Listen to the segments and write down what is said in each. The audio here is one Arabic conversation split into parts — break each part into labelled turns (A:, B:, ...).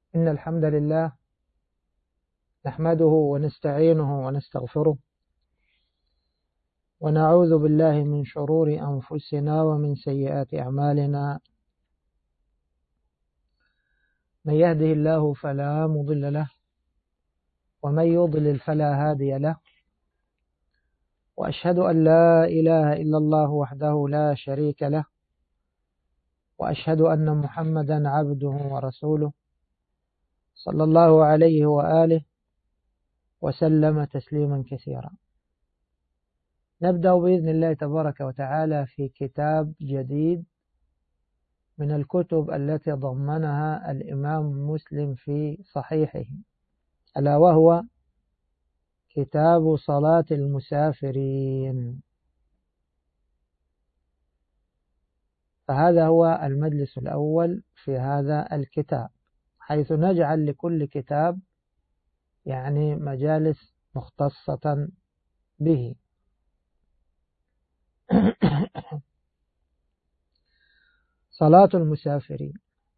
A: إن الحمد لله نحمده ونستعينه ونستغفره ونعوذ بالله من شرور أنفسنا ومن سيئات أعمالنا. من يهده الله فلا مضل له ومن يضلل فلا هادي له، وأشهد أن لا إله إلا الله وحده لا شريك له، وأشهد أن محمدا عبده ورسوله صلى الله عليه وآله وسلم تسليما كثيرا. نبدأ بإذن الله تبارك وتعالى في كتاب جديد من الكتب التي ضمنها الإمام مسلم في صحيحه، ألا وهو كتاب صلاة المسافرين. فهذا هو المجلس الأول في هذا الكتاب، حيث نجعل لكل كتاب مجالس مختصة به. صلاة المسافرين،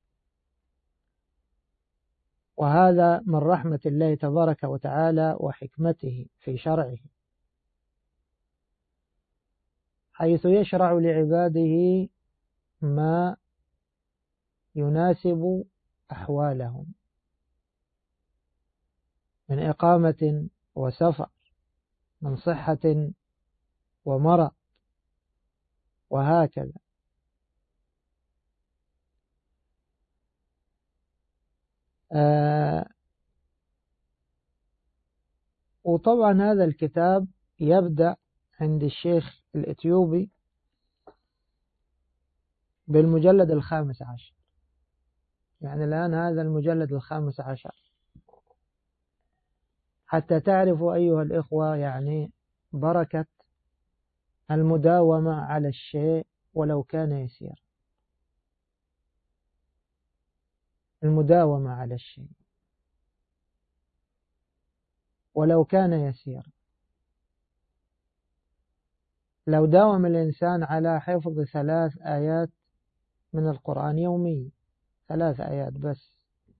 A: وهذا من رحمة الله تبارك وتعالى وحكمته في شرعه، حيث يشرع لعباده ما يناسب أحوالهم من إقامة وسفر، من صحة ومرض، وهكذا. وطبعا هذا الكتاب يبدأ عند الشيخ الإثيوبي بالمجلد 15، الآن هذا المجلد 15، حتى تعرفوا أيها الإخوة بركة المداومة على الشيء ولو كان يسير. المداومة على الشيء ولو كان يسير. لو داوم الإنسان على حفظ 3 آيات من القرآن يوميا، 3 آيات بس،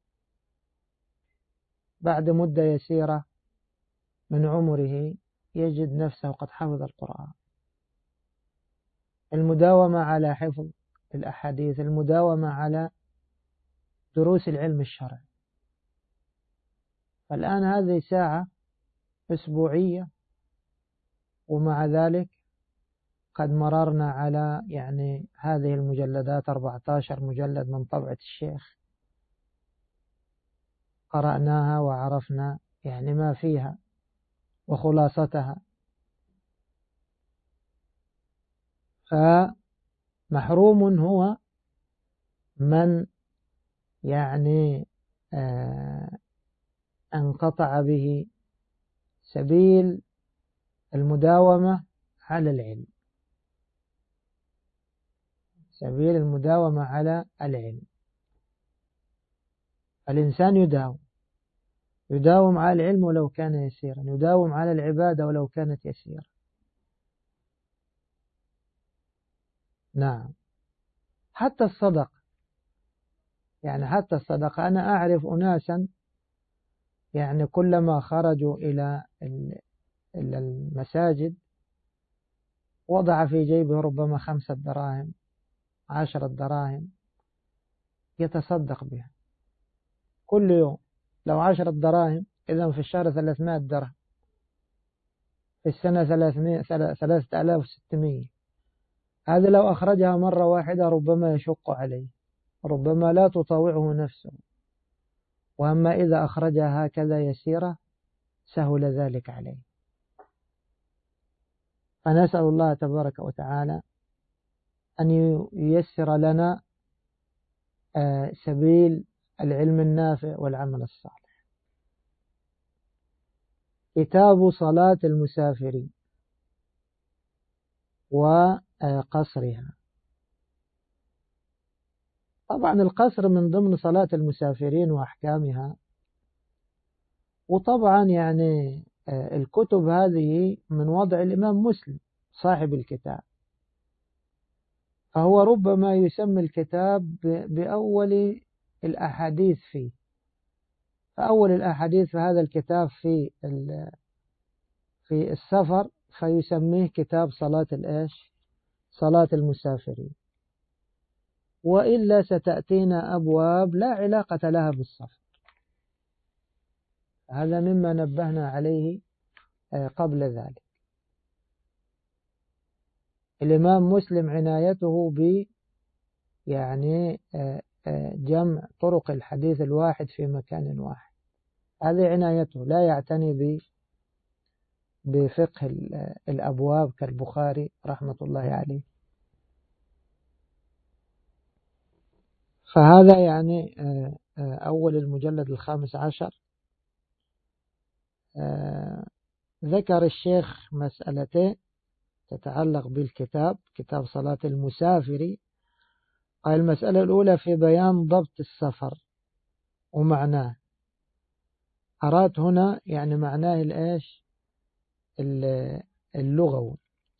A: بعد مدة يسيرة من عمره يجد نفسه قد حفظ القرآن. المداومة على حفظ الأحاديث، المداومة على دروس العلم الشرعي. فالآن هذه ساعة أسبوعية، ومع ذلك قد مررنا على هذه المجلدات 14 مجلد من طبعة الشيخ، قرأناها وعرفنا ما فيها وخلاصتها. فمحروم هو من انقطع به سبيل المداومة على العلم، سبيل المداومة على العلم. الإنسان يداوم على العلم ولو كان يسيرا، يداوم على العبادة ولو كانت يسيرة. نعم، حتى الصدقة، حتى الصدقة. أنا أعرف أناسا كلما خرجوا إلى المساجد وضع في جيبه ربما 5 دراهم 10 دراهم يتصدق بها كل يوم. لو 10 دراهم إذن في الشهر 300 درهم، في السنة 3600. هذا لو أخرجها مرة واحدة ربما يشق عليه، ربما لا تطاوعه نفسه، وأما إذا أخرجها هكذا يسيرة سهل ذلك عليه. فنسأل الله تبارك وتعالى أن ييسر لنا سبيل العلم النافع والعمل الصالح. كتاب صلاة المسافرين وقصرها. طبعا القصر من ضمن صلاة المسافرين وأحكامها. وطبعا الكتب هذه من وضع الإمام مسلم صاحب الكتاب، فهو ربما يسمي الكتاب بأول الأحاديث فيه، فأول الأحاديث في هذا الكتاب في السفر، فيسميه كتاب صلاة الإيش؟ صلاة المسافرين. وإلا ستأتينا أبواب لا علاقة لها بالسفر. هذا مما نبهنا عليه قبل ذلك. الإمام مسلم عنايته يعني جمع طرق الحديث الواحد في مكان واحد، هذه عنايته، لا يعتني بفقه الأبواب كالبخاري رحمة الله عليه. فهذا يعني أول المجلد 15. ذكر الشيخ مسألتين تتعلق بالكتاب، كتاب صلاة المسافر. قال المسألة الأولى في بيان ضبط السفر ومعناه. أراد هنا يعني معناه الإيش؟ اللغوي.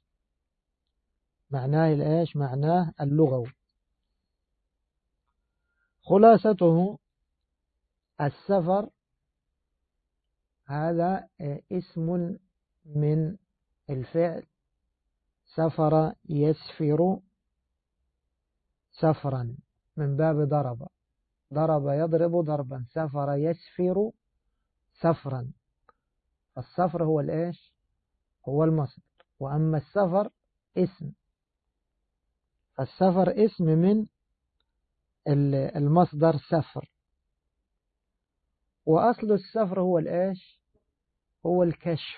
A: معناه الإيش؟ معناه اللغوي. خلاصته السفر هذا اسم من الفعل سفر يسفر سفرا، من باب ضرب، ضرب يضرب ضربا، سفر يسفر سفرا. السفر هو الإيش؟ هو المصدر، وأما السفر اسم. السفر اسم من المصدر سفر. وأصل السفر هو الإيش؟ هو الكشف.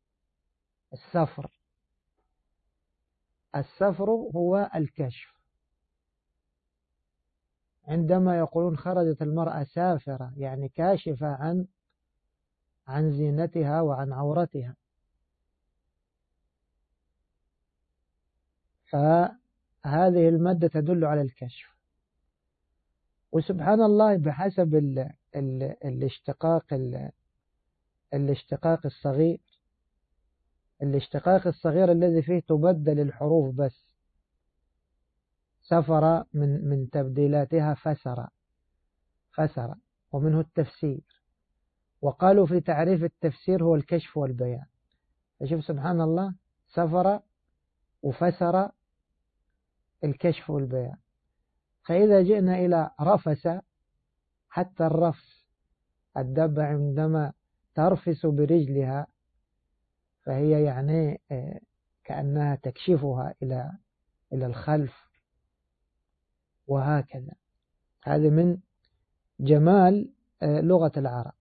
A: السفر هو الكشف. عندما يقولون خرجت المرأة سافرة يعني كاشفة عن زينتها وعن عورتها. فهذه المادة تدل على الكشف. وسبحان الله بحسب الاشتقاق الصغير، الاشتقاق الصغير الذي فيه تبدل الحروف بس. سفر من تبديلاتها فسر، ومنه التفسير. وقالوا في تعريف التفسير هو الكشف والبيان. فشوف سبحان الله، سفر وفسر، الكشف والبيان. فإذا جئنا إلى رفس، حتى الرفس، الدابة عندما ترفس برجلها فهي يعني كأنها تكشفها إلى الخلف، وهكذا. هذا من جمال لغة العرب.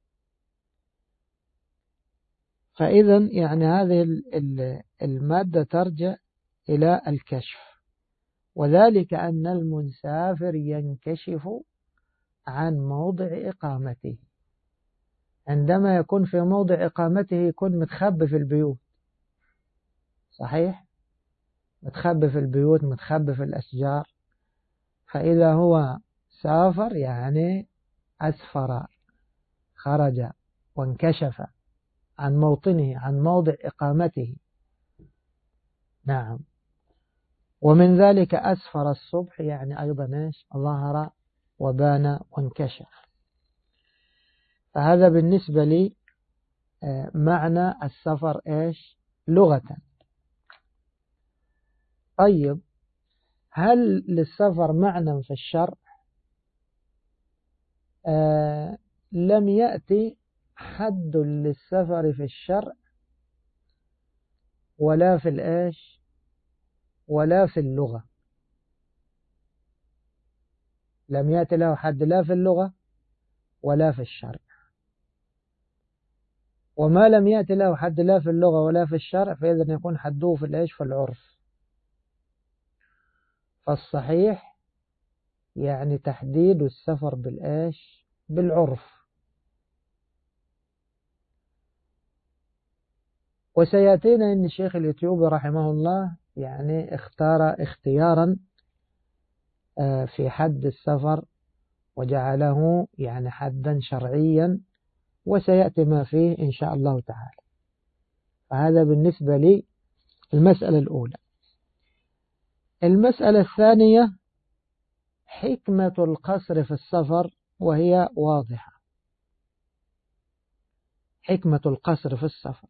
A: فإذا يعني هذه المادة ترجع إلى الكشف، وذلك أن المسافر ينكشف عن موضع إقامته. عندما يكون في موضع إقامته يكون متخبي في البيوت، صحيح؟ متخبي في البيوت، متخبي في الأشجار. فإذا هو سافر يعني أسفر، خرج وانكشف عن موطنه، عن موضع إقامته. نعم. ومن ذلك أسفر الصبح يعني أيضا إيش؟ ظهر وبان وانكشف. فهذا بالنسبة لي معنى السفر إيش؟ لغة. طيب، هل للسفر معنى في الشرع؟ لم يأتي حد للسفر في الشرع ولا في الإيش؟ ولا في اللغة. لم يأتي له حد لا في اللغة ولا في الشرع. وما لم يأتي له حد لا في اللغة ولا في الشرع فإذا يكون حده في الإيش؟ في العرف. فالصحيح يعني تحديد السفر بالإيش؟ بالعرف. وسيأتينا أن الشيخ الإثيوبي رحمه الله يعني اختار اختيارا في حد السفر وجعله يعني حدا شرعيا، وسيأتي ما فيه إن شاء الله تعالى. فهذا بالنسبة لي المسألة الأولى. المسألة الثانية حكمة القصر في السفر، وهي واضحة. حكمة القصر في السفر.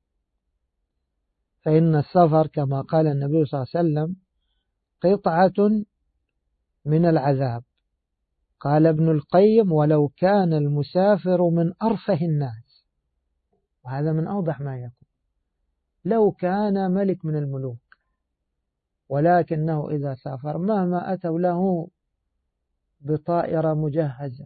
A: فإن السفر كما قال النبي صلى الله عليه وسلم قطعة من العذاب. قال ابن القيم: ولو كان المسافر من أرفه الناس. وهذا من أوضح ما يكون. لو كان ملك من الملوك ولكنه إذا سافر مهما أتوا له بطائرة مجهزة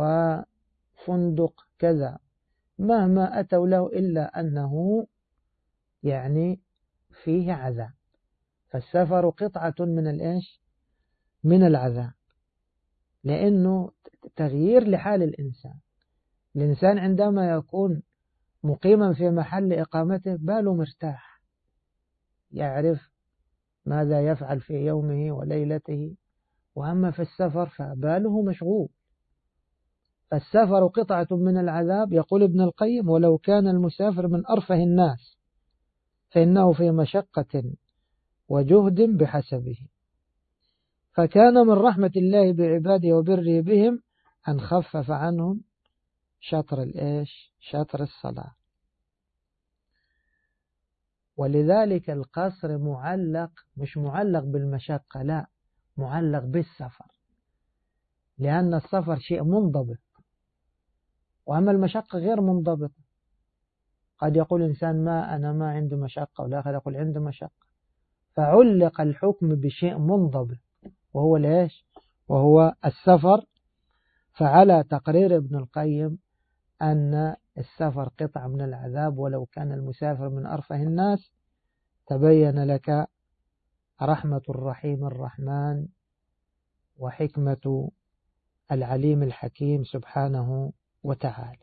A: وفندق كذا، مهما أتوا له إلا أنه يعني فيه عذاب. فالسفر قطعة من الإيش؟ من العذاب، لأنه تغيير لحال الإنسان. الإنسان عندما يكون مقيما في محل إقامته باله مرتاح، يعرف ماذا يفعل في يومه وليلته. وأما في السفر فباله مشغول. فالسفر قطعة من العذاب. يقول ابن القيم: ولو كان المسافر من أرفه الناس فإنه في مشقة وجهد بحسبه. فكان من رحمة الله بعباده وبره بهم أن خفف عنهم شطر الصلاة. ولذلك القصر معلق، مش معلق بالمشقة، لا، معلق بالسفر، لأن السفر شيء منضبط، وأما المشقة غير منضبطة. قد يقول إنسان أنا ما عندي مشقة، والآخر يقول عنده مشقة. فعلق الحكم بشيء منضبط وهو ليش؟ وهو السفر. فعلى تقرير ابن القيم أن السفر قطعة من العذاب ولو كان المسافر من أرفه الناس. تبين لك رحمة الرحيم الرحمن وحكمة العليم الحكيم سبحانه وتعالى.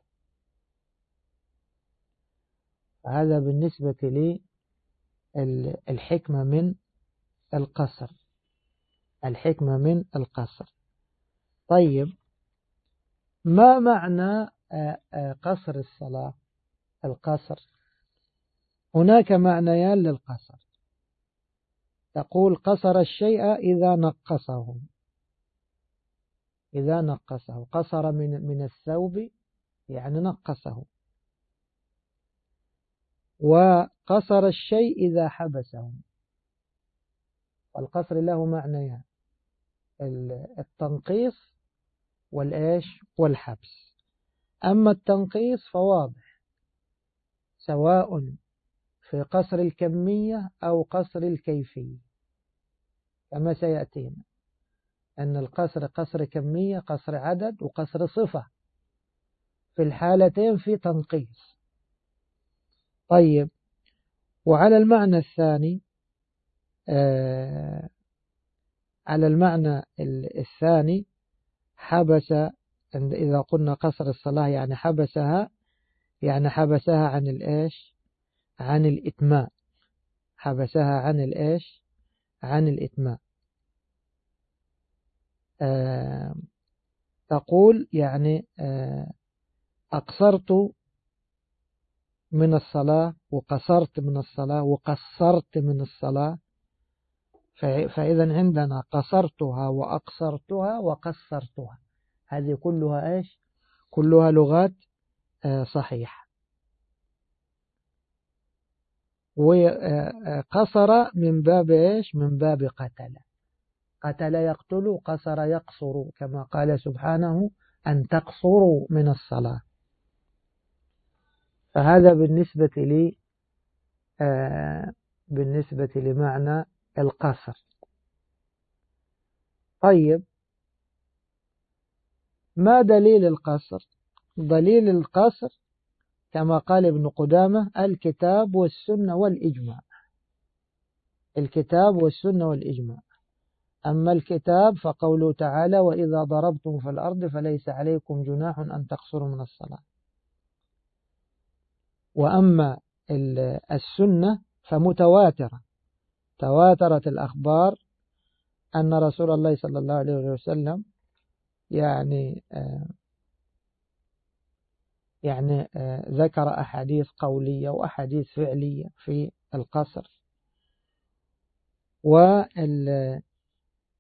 A: هذا بالنسبة لي الحكمة من القصر. الحكمة من القصر. طيب، ما معنى قصر الصلاة؟ القصر هناك معنيان للقصر. تقول قصر الشيء إذا نقصه. إذا نقصه قصر من الثوب يعني نقصه. وقصر الشيء إذا حبسه. والقصر له معنيان: التنقيص والحبس. أما التنقيص فواضح، سواء في قصر الكمية أو قصر الكيفية، كما سيأتينا أن القصر قصر كمية، قصر عدد، وقصر صفة. في الحالتين في تنقيص. طيب، وعلى المعنى الثاني، على المعنى الثاني حبس. إذا قلنا قصر الصلاة يعني حبسها، يعني حبسها عن عن الإتمام. حبسها عن الإتمام. تقول يعني أقصرت من الصلاة وقصرت من الصلاة وقصرت من الصلاة. فإذا عندنا قصرتها وأقصرتها وقصرتها، هذه كلها كلها لغات صحيحة. وقصر من باب من باب قتل. قتل يقتل، قصر يقصر، كما قال سبحانه: أن تقصروا من الصلاة. فهذا بالنسبة لمعنى القصر. طيب، ما دليل القصر؟ دليل القصر كما قال ابن قدامة: الكتاب والسنة والإجماع. الكتاب والسنة والإجماع. أما الكتاب فقوله تعالى: وإذا ضربتم في الأرض فليس عليكم جناح أن تقصروا من الصلاة. وأما السنة فمتواترة، تواترت الأخبار أن رسول الله صلى الله عليه وسلم يعني ذكر أحاديث قولية وأحاديث فعلية في القصر.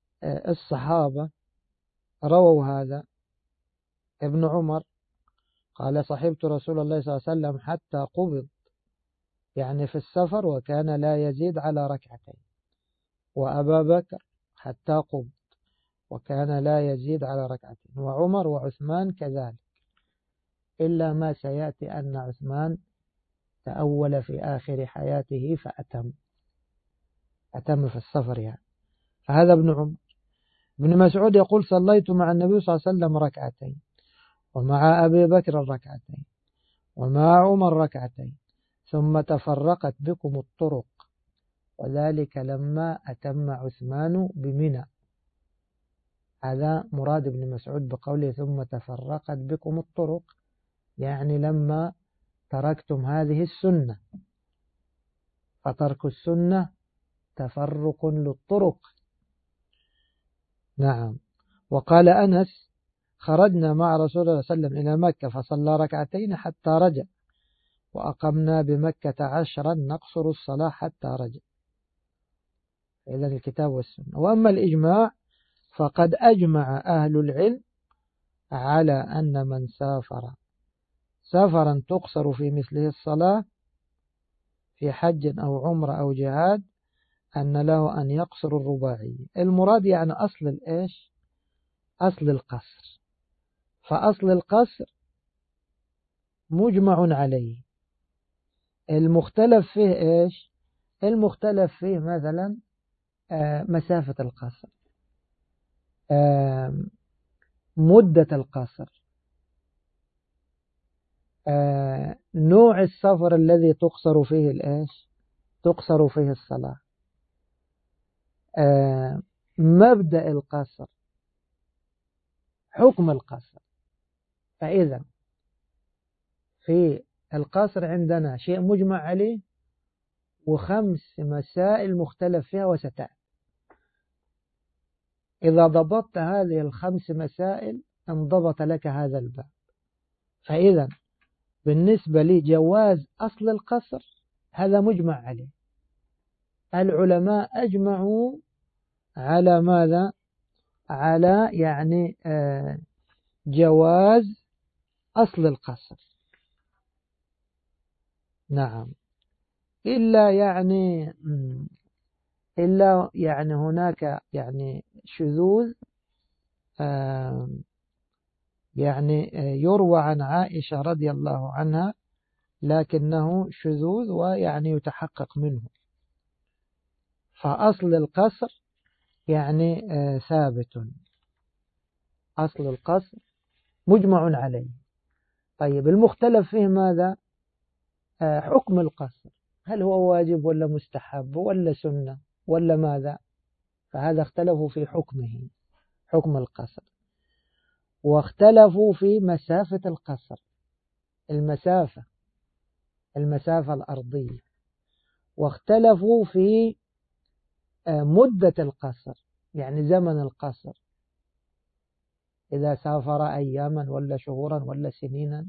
A: والصحابة رووا هذا. ابن عمر قال صحبت رسول الله صلى الله عليه وسلم حتى قبض، يعني في السفر، وكان لا يزيد على ركعتين. وأبا بكر حتى قبض وكان لا يزيد على ركعتين، وعمر وعثمان كذلك، إلا ما سيأتي أن عثمان تأول في آخر حياته أتم في السفر يعني. فهذا ابن عمر. ابن مسعود يقول صليت مع النبي صلى الله عليه وسلم ركعتين، ومع أبي بكر ركعتين، ومع عمر ركعتين، ثم تفرقت بكم الطرق، وذلك لما أتم عثمان بمنى. هذا مراد ابن مسعود بقوله ثم تفرقت بكم الطرق، يعني لما تركتم هذه السنة، فترك السنة تفرق للطرق. نعم. وقال أنس خرجنا مع رسول الله صلى الله عليه وسلم إلى مكة فصلى ركعتين حتى رجع، وأقمنا بمكة 10 نقصر الصلاة حتى رجع. إذا الكتاب والسنة. وأما الإجماع فقد أجمع أهل العلم على أن من سافر سفرا تقصر في مثله الصلاة في حج أو عمرة أو جهاد أن له أن يقصر الرباعية. المراد يعني أصل الإيش؟ أصل القصر. فأصل القصر مجمع عليه. المختلف فيه إيش؟ المختلف فيه مثلا مسافة القصر، مدة القصر، نوع السفر الذي تقصر فيه الإيش؟ تقصر فيه الصلاة، مبدأ القصر، حكم القصر. فإذا في القصر عندنا شيء مجمع عليه و5 مسائل مختلف فيها وستأتي. إذا ضبطت هذه ال5 مسائل انضبط لك هذا الباب. فإذا بالنسبة لي جواز أصل القصر هذا مجمع عليه. العلماء أجمعوا على ماذا؟ على يعني جواز أصل القصر. نعم. إلا يعني هناك يعني شذوذ، يعني يروى عن عائشة رضي الله عنها، لكنه شذوذ ويعني يتحقق منه. فأصل القصر يعني ثابت، أصل القصر مجمع عليه. طيب المختلف فيه ماذا؟ حكم القصر، هل هو واجب ولا مستحب ولا سنة ولا ماذا؟ فهذا اختلفوا في حكمه، حكم القصر. واختلفوا في مسافة القصر، المسافة الأرضية. واختلفوا في مدة القصر، يعني زمن القصر، إذا سافر أياما ولا شهورا ولا سنينا،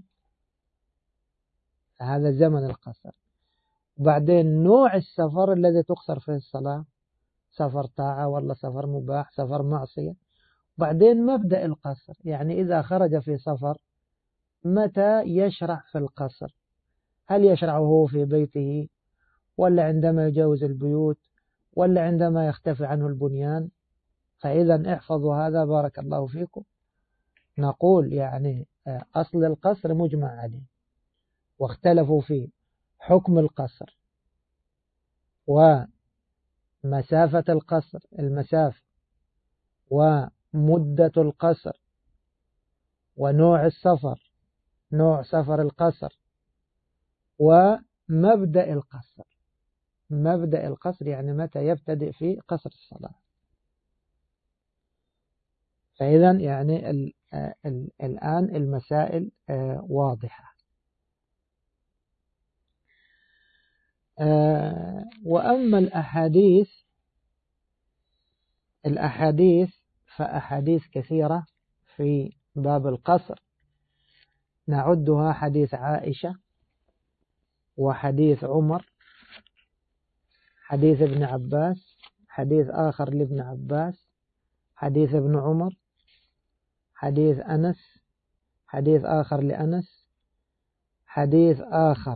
A: هذا زمن القصر. بعدين نوع السفر الذي تقصر فيه الصلاة، سفر طاعة ولا سفر مباح، سفر معصية. بعدين مبدأ القصر، يعني إذا خرج في سفر متى يشرع في القصر؟ هل يشرع هو في بيته ولا عندما يجاوز البيوت ولا عندما يختفي عنه البنيان؟ فإذا احفظوا هذا بارك الله فيكم. نقول يعني أصل القصر مجمع عليه، واختلفوا في حكم القصر ومسافة القصر، المسافة، ومدة القصر، ونوع السفر، نوع سفر القصر، ومبدأ القصر. مبدأ القصر يعني متى يبتدئ في قصر الصلاة. فإذا يعني الآن المسائل واضحة. وأما الأحاديث فأحاديث كثيرة في باب القصر، نعدها حديث عائشة، وحديث عمر، حديث ابن عباس، حديث آخر لابن عباس، حديث ابن عمر، حديث أنس، حديث آخر لأنس، حديث آخر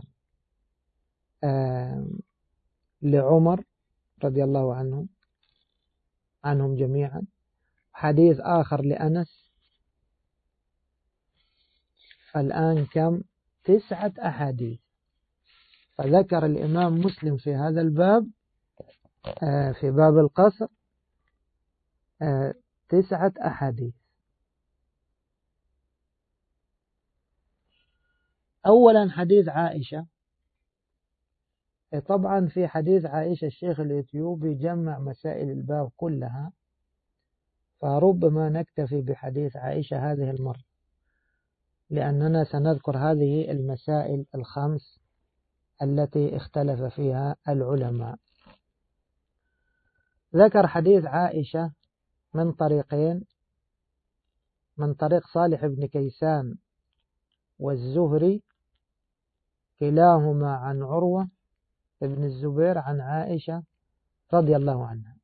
A: لعمر رضي الله عنهم جميعا، حديث آخر لأنس. فالآن كم؟ 9 أحاديث. فذكر الإمام مسلم في هذا الباب في باب القصر 9 أحاديث. أولا حديث عائشة. طبعا في حديث عائشة الشيخ الإثيوبي جمع مسائل الباب كلها، فربما نكتفي بحديث عائشة هذه المرة، لأننا سنذكر هذه المسائل الخمس التي اختلف فيها العلماء. ذكر حديث عائشة من طريقين، من طريق صالح بن كيسان والزهري كلاهما عن عروة ابن الزبير عن عائشة رضي الله عنها.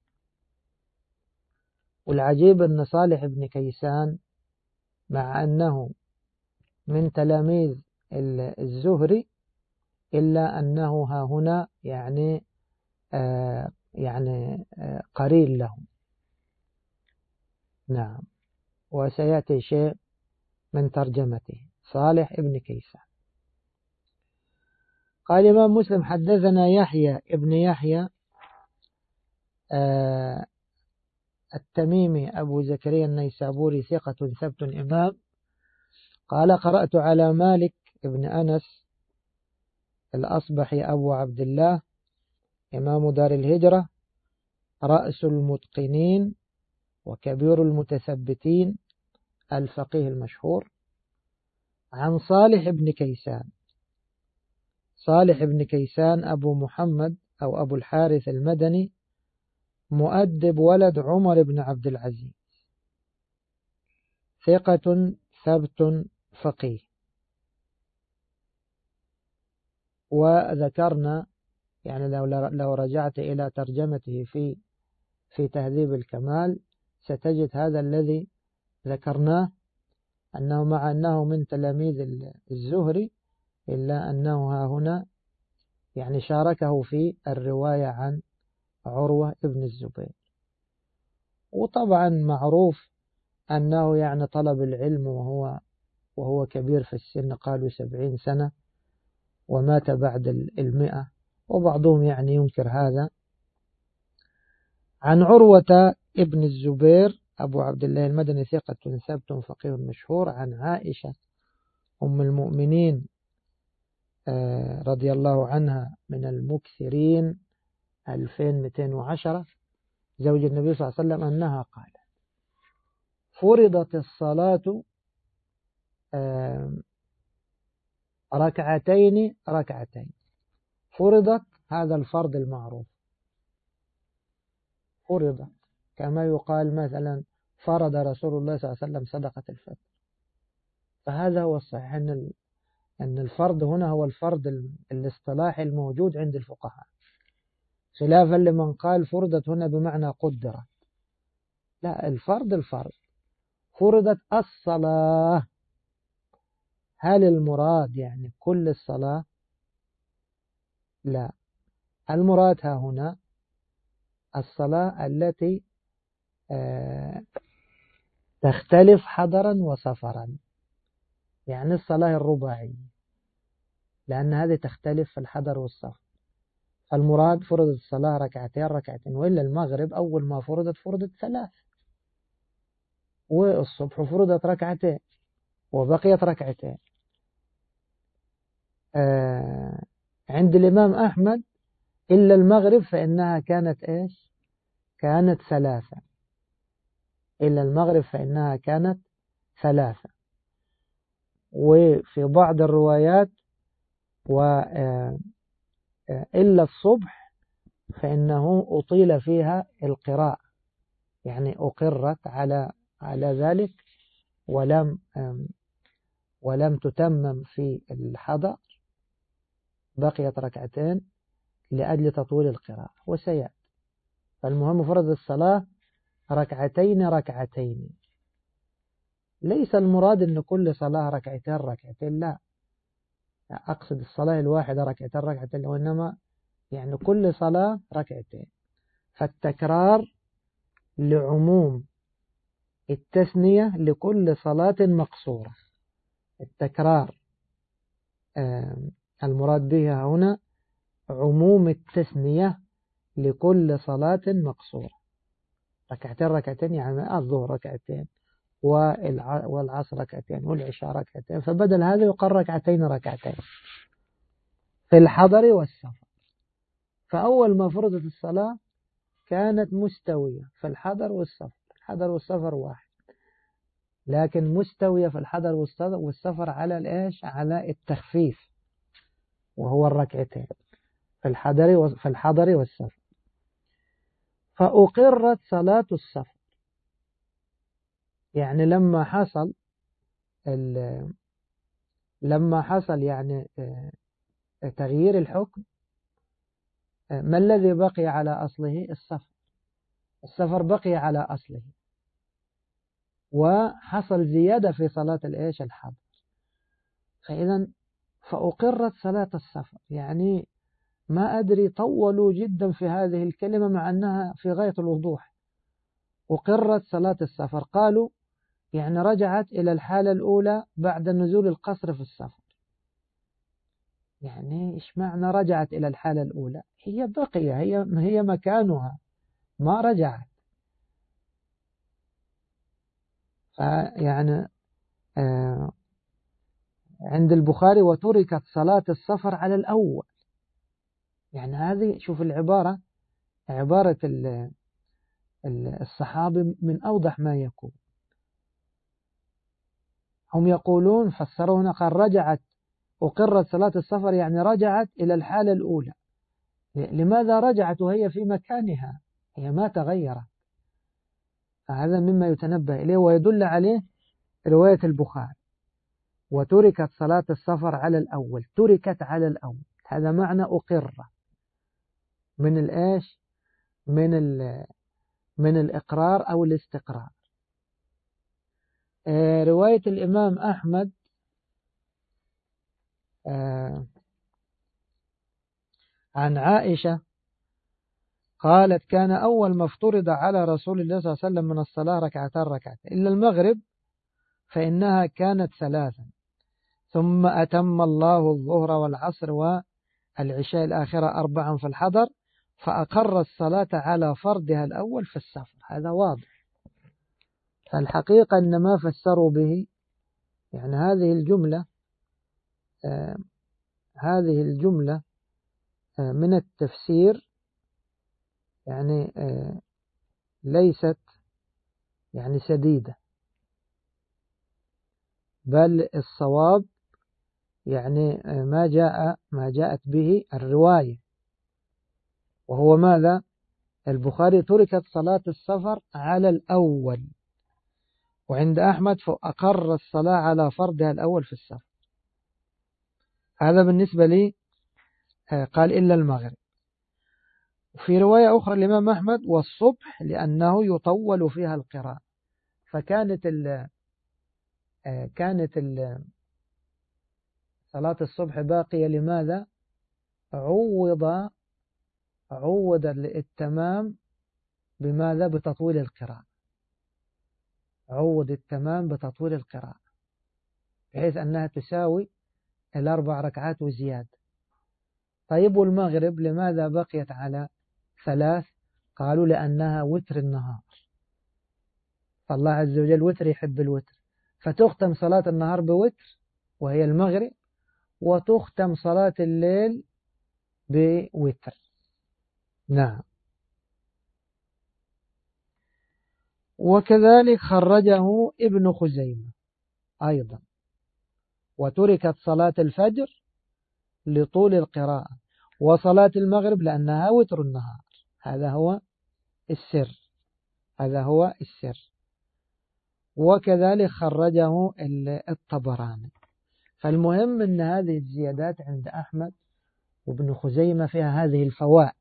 A: والعجيب أن صالح بن كيسان مع أنه من تلاميذ الزهري إلا أنه ها هنا يعني قرين له. نعم، وسيأتي شيء من ترجمته. صالح ابن كيسان قال الإمام مسلم حدثنا يحيى ابن يحيى التميمي أبو زكريا النيسابوري ثقة ثبت إمام قال قرأت على مالك ابن أنس الأصبحي أبو عبد الله إمام دار الهجرة رأس المتقنين وكبير المتثبتين الفقيه المشهور، عن صالح بن كيسان. صالح بن كيسان أبو محمد أو أبو الحارث المدني، مؤدب ولد عمر بن عبد العزيز، ثقة ثبت فقيه. وذكرنا يعني لو رجعت إلى ترجمته في تهذيب الكمال ستجد هذا الذي ذكرناه، أنه مع أنه من تلاميذ الزهري إلا أنه ها هنا يعني شاركه في الرواية عن عروة ابن الزبير. وطبعا معروف أنه يعني طلب العلم وهو كبير في السن، قالوا 70 سنة، ومات بعد 100، وبعضهم يعني ينكر هذا. عن عروة ابن الزبير أبو عبد الله المدني ثقة ثبت فقيه مشهور، عن عائشة أم المؤمنين رضي الله عنها من المكثرين 2210 زوج النبي صلى الله عليه وسلم أنها قالت فرضت الصلاة ركعتين ركعتين. فرضت هذا الفرض المعروف، فرضت كما يقال مثلا فرض رسول الله صلى الله عليه وسلم صدقة الفطر. فهذا هو الصحيح أن الفرض هنا هو الفرض الاصطلاحي الموجود عند الفقهاء، خلافا لمن قال فرضت هنا بمعنى قدرت. لا، الفرض فرضت الصلاة. هل المراد يعني كل الصلاة؟ لا، المراد ها هنا الصلاة التي تختلف حضرا وسفرا، يعني الصلاة الرباعية، لأن هذه تختلف في الحضر والسفر. فالمراد فرضت الصلاة ركعتين ركعتين، وإلا المغرب أول ما فرضت 3، والصبح فرضت ركعتين وبقيت ركعتين. عند الإمام أحمد إلا المغرب فإنها كانت إيش؟ كانت 3. إلا المغرب فإنها كانت 3. وفي بعض الروايات إلا الصبح فإنه أطيل فيها القراءة، يعني أقرت على ذلك ولم تتمم في الحضر، بقيت ركعتين لأجل تطويل القراءة وسيأتي. فالمهم فرض الصلاة ركعتين ركعتين. ليس المراد أن كل صلاة ركعتين ركعتين، لا، أقصد الصلاة الواحدة ركعتين ركعتين، وإنما يعني كل صلاة ركعتين. فالتكرار لعموم التثنية لكل صلاة مقصورة. التكرار المراد بها هنا عموم التثنية لكل صلاة مقصورة. ركعتين ركعتين يعني الظهر ركعتين والعصر ركعتين والعشاء ركعتين، فبدل هذا يقال ركعتين ركعتين في الحضر والسفر. فأول ما فرضت الصلاة كانت مستوية في الحضر والسفر. الحضر والسفر واحد، لكن مستوية في الحضر والسفر على الإيش؟ على التخفيف، وهو الركعتين في الحضر والسفر. فأقرت صلاة السفر، يعني لما حصل يعني تغيير الحكم، ما الذي بقي على أصله؟ السفر بقي على أصله، وحصل زيادة في صلاة الإيش؟ الحضر. فأقرت صلاة السفر، يعني ما أدري طولوا جدا في هذه الكلمة مع أنها في غاية الوضوح. أقرت صلاة السفر، قالوا يعني رجعت إلى الحالة الأولى بعد نزول القصر في السفر. يعني إيش معنى رجعت إلى الحالة الأولى؟ هي بقية، هي مكانها، ما رجعت. يعني عند البخاري وتركت صلاة السفر على الأول. يعني هذه شوف العبارة، عبارة الصحابي من أوضح ما يكون. هم يقولون فسروا قال رجعت، أقرت صلاة السفر يعني رجعت إلى الحالة الأولى. لماذا رجعت وهي في مكانها؟ هي ما تغيرت. فهذا مما يتنبه إليه ويدل عليه رواية البخاري وتركت صلاة السفر على الأول. تركت على الأول، هذا معنى أقر من الإيش؟ من الإقرار أو الاستقرار. رواية الإمام أحمد عن عائشة قالت كان أول ما افترض على رسول الله صلى الله عليه وسلم من الصلاة ركعتين ركعتين إلا المغرب فإنها كانت 3، ثم أتم الله الظهر والعصر والعشاء الآخرة 4 في الحضر، فأقر الصلاة على فرضها الأول في السفر. هذا واضح. فالحقيقة أن ما فسروا به يعني هذه الجملة من التفسير يعني ليست يعني سديدة، بل الصواب يعني ما جاءت به الرواية، وهو ماذا؟ البخاري تركت صلاة السفر على الأول، وعند أحمد فأقر الصلاة على فرضها الأول في السفر. هذا بالنسبة لي قال إلا المغرب. في رواية أخرى الإمام أحمد والصبح لأنه يطول فيها القراءة. فكانت صلاة الصبح باقية. لماذا؟ عوض التمام بماذا؟ بتطويل القراءة. عوض التمام بتطويل القراءة بحيث أنها تساوي 4 ركعات وزيادة. طيب والمغرب لماذا بقيت على 3؟ قالوا لأنها وتر النهار، فالله عز وجل وتر يحب الوتر، فتختم صلاة النهار بوتر وهي المغرب، وتختم صلاة الليل بوتر. نعم. وكذلك خرجه ابن خزيمة أيضا. وتركت صلاة الفجر لطول القراءة، وصلاة المغرب لأنها وتر النهار. هذا هو السر. وكذلك خرجه الطبراني. فالمهم أن هذه الزيادات عند أحمد وابن خزيمة فيها هذه الفوائد،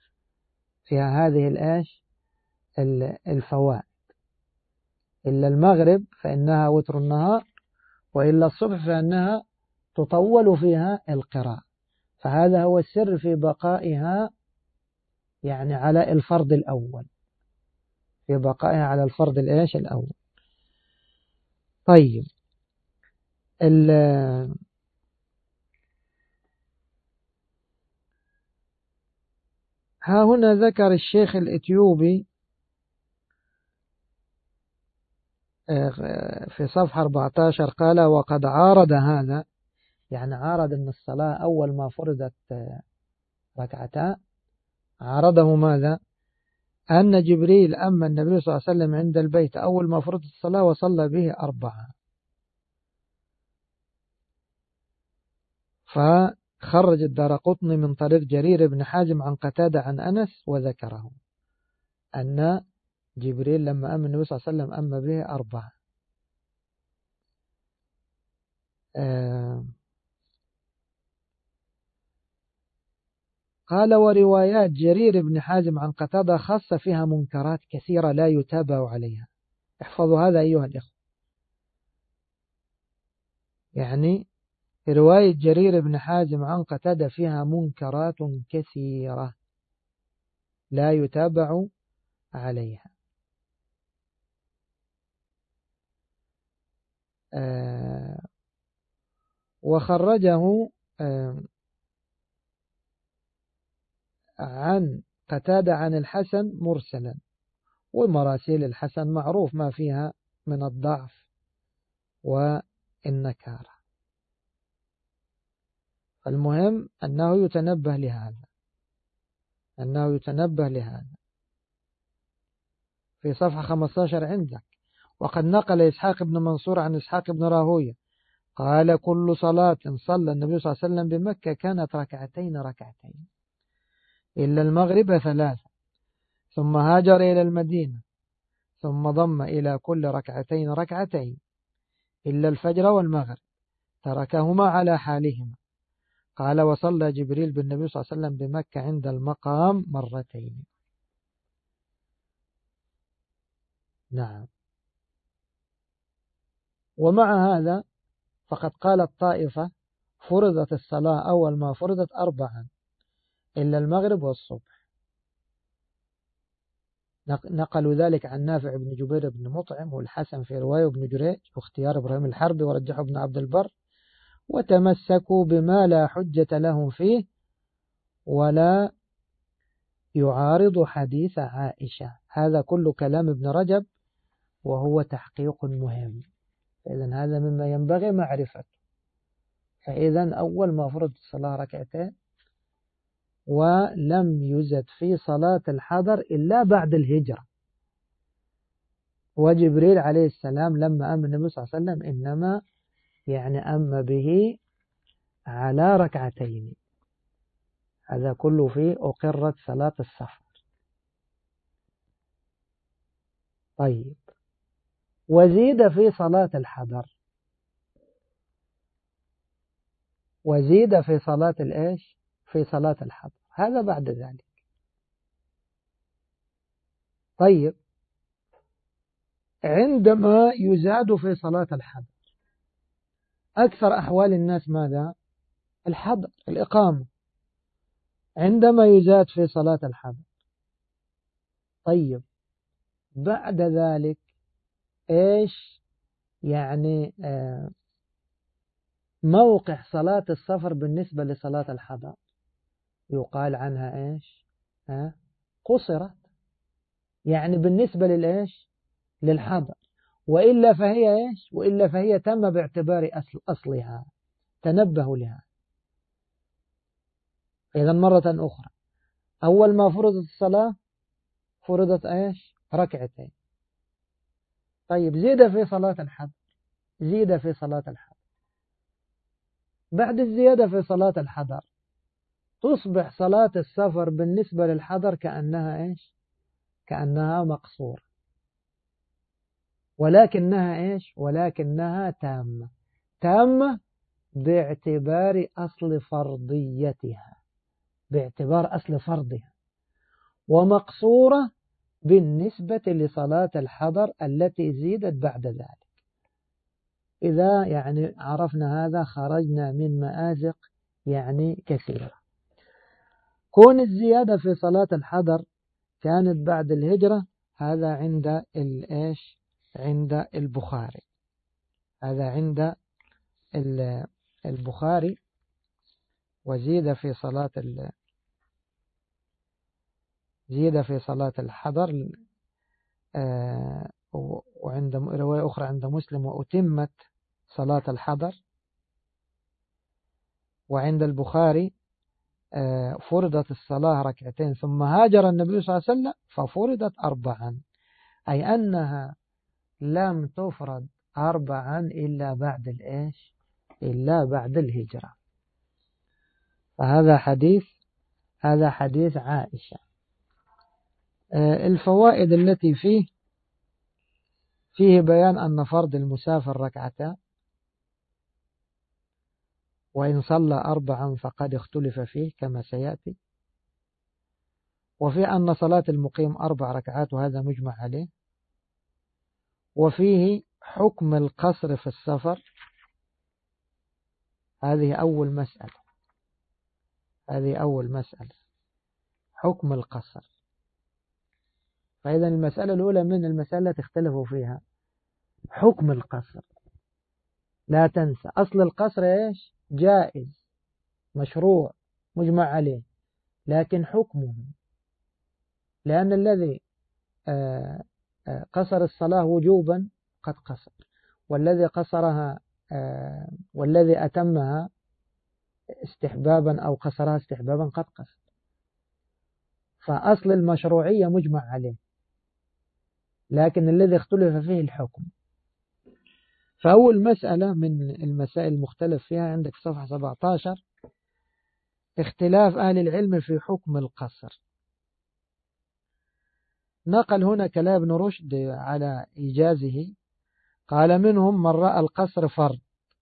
A: الفوائد. إلا المغرب فإنها وتر النهار، وإلا الصبح فإنها تطول فيها القراءة، فهذا هو السر في بقائها يعني على الفرض الأول، في بقائها على الفرض الأول. طيب ها هنا ذكر الشيخ الإثيوبي في صفحة 14 قال: وقد عارض هذا، يعني عارض أن الصلاة أول ما فرضت ركعتان، عارضه ماذا؟ أن جبريل أما النبي صلى الله عليه وسلم عند البيت أول ما فرضت الصلاة وصلى به 4. فخرج الدارقطني من طريق جرير بن حازم عن قتادة عن أنس وذكره أن جبريل لما أما النبي صلى الله عليه وسلم أما به 4. قال: وروايات جرير بن حازم عن قتادة خاصة فيها منكرات كثيرة لا يتابع عليها. احفظوا هذا أيها الإخوة، يعني رواية جرير بن حازم عن قتادة فيها منكرات كثيرة لا يتابع عليها. وخرجه عن قتادة عن الحسن مرسلا، ومراسيل الحسن معروف ما فيها من الضعف والنكارة. المهم أنه يتنبه لهذا، في صفحة 15 عندك. وقد نقل إسحاق بن منصور عن إسحاق بن راهوية قال: كل صلاة صلى النبي صلى الله عليه وسلم بمكة كانت ركعتين إلا المغرب 3، ثم هاجر إلى المدينة، ثم ضم إلى كل ركعتين إلا الفجر والمغرب، تركهما على حالهما. قال: وصلى جبريل بالنبي صلى الله عليه وسلم بمكة عند المقام 2. نعم. ومع هذا فقد قالت طائفة: فرضت الصلاة أول ما فرضت 4 إلا المغرب والصبح. نقلوا ذلك عن نافع بن جبير بن مطعم والحسن في رواية ابن جريج واختيار إبراهيم الحربي ورجحه ابن عبد البر، وتمسكوا بما لا حجة لهم فيه ولا يعارض حديث عائشة. هذا كل كلام ابن رجب وهو تحقيق مهم، إذن هذا مما ينبغي معرفته. فإذا أول ما فرض الصلاة 2 ولم يزد في صلاة الحضر إلا بعد الهجرة، وجبريل عليه السلام لما أم النبي صلى الله عليه وسلم إنما يعني أم به على 2. هذا كله فيه أقرت صلاة السفر. طيب، وزيد في صلاة الحضر، وزيد في صلاة الإيش؟ في صلاة الحضر، هذا بعد ذلك. طيب، عندما يزاد في صلاة الحضر أكثر أحوال الناس ماذا؟ الحضر، الإقامة، عندما يزاد في صلاة الحضر. طيب، بعد ذلك إيش يعني موقع صلاة السفر بالنسبة لصلاة الحضر؟ يقال عنها إيش؟ قصرت، يعني بالنسبة للإيش؟ للحضر. وإلا فهي إيش؟ وإلا فهي تم باعتبار أصلها. تنبهوا لها. إذا مرة أخرى، أول ما فرضت الصلاة فرضت إيش؟ 2. طيب، زيد في صلاة الحضر، زيد في صلاة الحضر. بعد الزيادة في صلاة الحضر تصبح صلاة السفر بالنسبة للحضر كأنها إيش؟ كأنها مقصورة، ولكنها إيش؟ ولكنها تامة. تامة باعتبار أصل فرضيتها، باعتبار أصل فرضها، ومقصورة بالنسبة لصلاة الحضر التي زيدت بعد ذلك. إذا يعني عرفنا هذا خرجنا من مآزق يعني كثيرة. كون الزيادة في صلاة الحضر كانت بعد الهجرة، هذا عند الإيش؟ عند البخاري. هذا عند البخاري. وزيد في صلاة زيد في صلاة الحضر، وعند رواية أخرى عند مسلم وأتمت صلاة الحضر. وعند البخاري فرضت الصلاة ركعتين ثم هاجر النبي صلى الله عليه وسلم ففرضت 4، أي أنها لم تفرض 4 إلا بعد الإيش؟ إلا بعد الهجرة. فهذا حديث عائشة. الفوائد التي فيه بيان أن فرض المسافر ركعتان، وإن صلى 4 فقد اختلف فيه كما سيأتي. وفي أن صلاة المقيم 4 ركعات وهذا مجمع عليه. وفيه حكم القصر في السفر. هذه أول مسألة، حكم القصر. فإذا المسألة الأولى من المسألة اختلفوا فيها حكم القصر. لا تنسى أصل القصر إيش؟ جائز مشروع مجمع عليه، لكن حكمه، لأن الذي قصر الصلاة وجوبا قد قصر، والذي قصرها والذي أتمها استحبابا أو قصرها استحبابا قد قصر. فأصل المشروعية مجمع عليه، لكن الذي اختلف فيه الحكم. فأول مسألة من المسائل المختلف فيها عندك صفحة 17، اختلاف أهل العلم في حكم القصر. نقل هنا كلام ابن رشد على إيجازه، قال منهم من رأى القصر فرض